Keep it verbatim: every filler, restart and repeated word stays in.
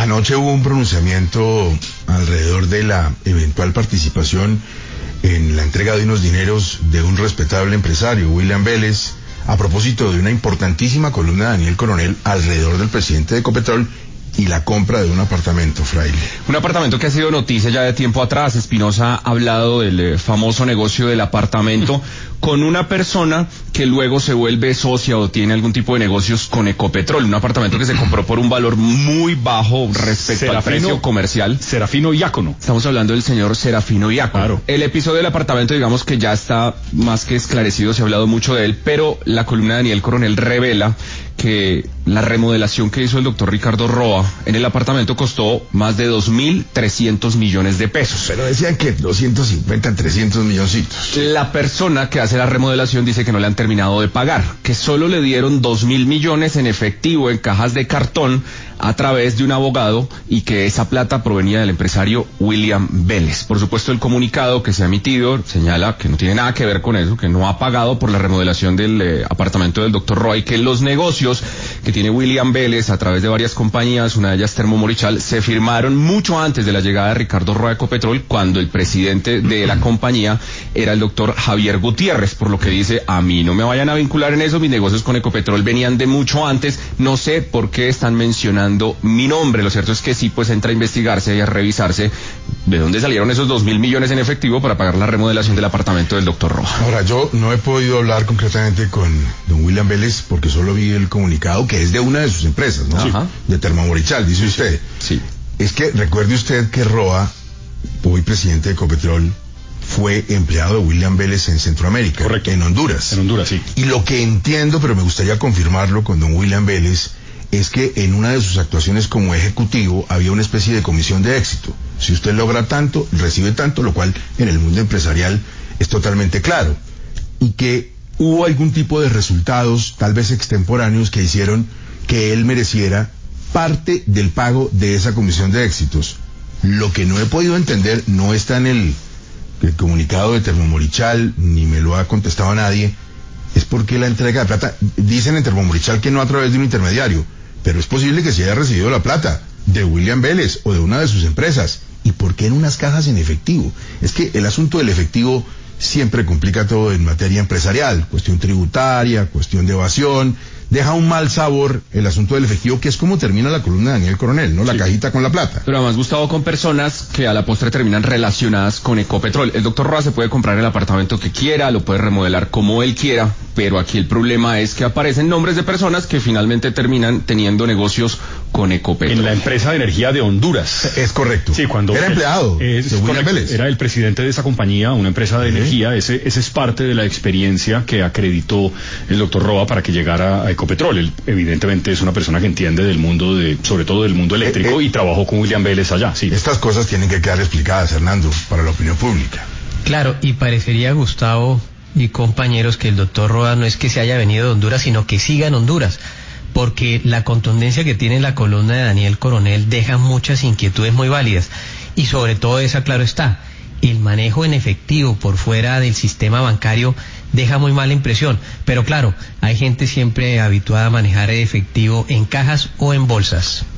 Anoche hubo un pronunciamiento alrededor de la eventual participación en la entrega de unos dineros de un respetable empresario, William Vélez, a propósito de una importantísima columna de Daniel Coronel alrededor del presidente de Ecopetrol y la compra de un apartamento, Fraile. Un apartamento que ha sido noticia ya de tiempo atrás. Espinosa ha hablado del eh, famoso negocio del apartamento con una persona que luego se vuelve socia o tiene algún tipo de negocios con Ecopetrol. Un apartamento que se compró por un valor muy bajo respecto Serafino, al precio comercial. Serafino Diácono. Estamos hablando del señor Serafino Diácono. Claro. El episodio del apartamento, digamos que ya está más que esclarecido, se ha hablado mucho de él, pero la columna de Daniel Coronel revela que la remodelación que hizo el doctor Ricardo Roa en el apartamento costó más de dos mil trescientos millones de pesos. Pero decían que doscientos cincuenta, trescientos milloncitos. La persona que hace la remodelación dice que no le han terminado de pagar, que solo le dieron dos mil millones en efectivo en cajas de cartón a través de un abogado y que esa plata provenía del empresario William Vélez. Por supuesto, el comunicado que se ha emitido señala que no tiene nada que ver con eso, que no ha pagado por la remodelación del eh, apartamento del doctor Roa y que los negocios que tiene William Vélez a través de varias compañías, una de ellas Termo Morichal, se firmaron mucho antes de la llegada de Ricardo Roa a Ecopetrol, cuando el presidente de la compañía era el doctor Javier Gutiérrez, por lo que dice, a mí no me vayan a vincular en eso, mis negocios con Ecopetrol venían de mucho antes, no sé por qué están mencionando mi nombre. Lo cierto es que sí, pues entra a investigarse y a revisarse de dónde salieron esos dos mil millones en efectivo para pagar la remodelación del apartamento del doctor Roa. Ahora, yo no he podido hablar concretamente con don William Vélez porque solo vi el comunicado que es de una de sus empresas, ¿no? Ajá. De Termomorichal, dice usted. Sí. Es que recuerde usted que Roa, hoy presidente de Ecopetrol, fue empleado de William Vélez en Centroamérica. Correcto. En Honduras. En Honduras, sí. Y lo que entiendo, pero me gustaría confirmarlo con don William Vélez, es que en una de sus actuaciones como ejecutivo había una especie de comisión de éxito. Si usted logra tanto, recibe tanto, lo cual en el mundo empresarial es totalmente claro. Y que hubo algún tipo de resultados, tal vez extemporáneos, que hicieron que él mereciera parte del pago de esa comisión de éxitos. Lo que no he podido entender no está en el, el comunicado de Termomorichal, ni me lo ha contestado nadie, es porque la entrega de plata, dicen en Termomorichal que no a través de un intermediario, pero es posible que se haya recibido la plata de William Vélez o de una de sus empresas. ¿Y por qué en unas cajas en efectivo? Es que el asunto del efectivo siempre complica todo en materia empresarial, cuestión tributaria, cuestión de evasión, deja un mal sabor el asunto del efectivo, que es como termina la columna de Daniel Coronel, ¿no? La sí. Cajita con la plata. Pero además, Gustavo, con personas que a la postre terminan relacionadas con Ecopetrol. El doctor Roa se puede comprar el apartamento que quiera, lo puede remodelar como él quiera, pero aquí el problema es que aparecen nombres de personas que finalmente terminan teniendo negocios con Ecopetrol. En la empresa de energía de Honduras. Es correcto. Sí, cuando era el, empleado es, de William Vélez. Era el presidente de esa compañía, una empresa de ¿Sí? energía. Ese, ese es parte de la experiencia que acreditó el doctor Roa para que llegara a Ecopetrol. Él, evidentemente es una persona que entiende del mundo, de, sobre todo del mundo eléctrico, eh, eh, y trabajó con William Vélez allá. Sí. Estas cosas tienen que quedar explicadas, Hernando, para la opinión pública. Claro, y parecería, Gustavo y compañeros, que el doctor Roa no es que se haya venido de Honduras, sino que siga en Honduras, porque la contundencia que tiene la columna de Daniel Coronel deja muchas inquietudes muy válidas, y sobre todo esa, claro está, el manejo en efectivo por fuera del sistema bancario deja muy mala impresión, pero claro, hay gente siempre habituada a manejar efectivo en cajas o en bolsas.